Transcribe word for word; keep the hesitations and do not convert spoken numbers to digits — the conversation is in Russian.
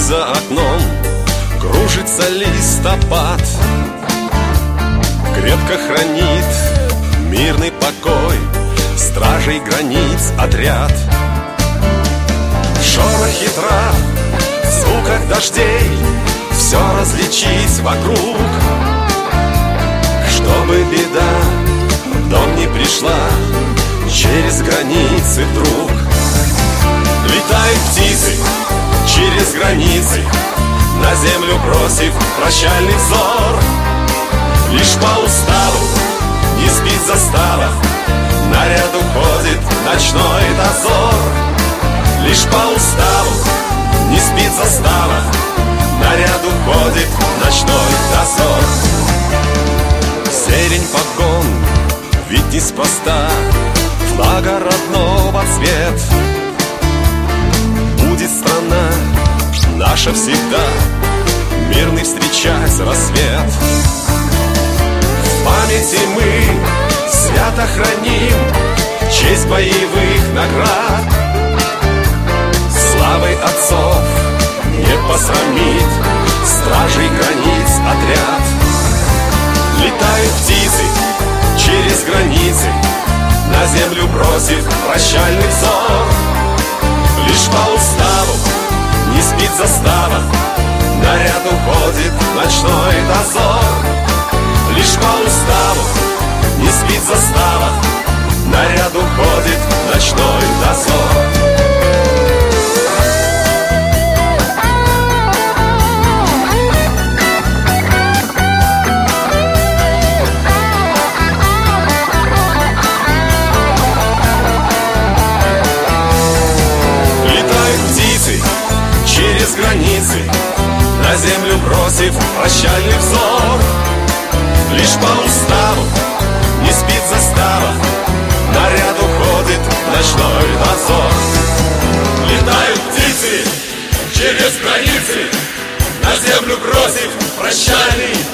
за окном кружится листопад, крепко хранит мирный покой стражей границ отряд. В шорохе трав, в звуках дождей все различить вокруг, чтобы беда в дом не пришла через границы вдруг. Летают птицы через границы, на землю бросив прощальный взор. Лишь по уставу не спит застава, наряд уходит ночной дозор. Лишь по уставу не спит застава, наряд уходит ночной дозор. Зелень погон, ведь неспроста флага родного цвет. Будет страна наша всегда мирный встречать рассвет. В памяти мы свято храним честь боевых наград. Славой отцов не посрамит стражей границ отряд. Летают птицы через границы, на землю бросив прощальный взор. Лишь по уставу не спит застава, наряд уходит ночной дозор. Лишь по уставу не спит застава, наряд уходит ночной дозор. Через границы, на землю бросив прощальный взор. Лишь по уставу не спит застава, наряд уходит ночной дозор. Летают птицы через границы, на землю бросив прощальный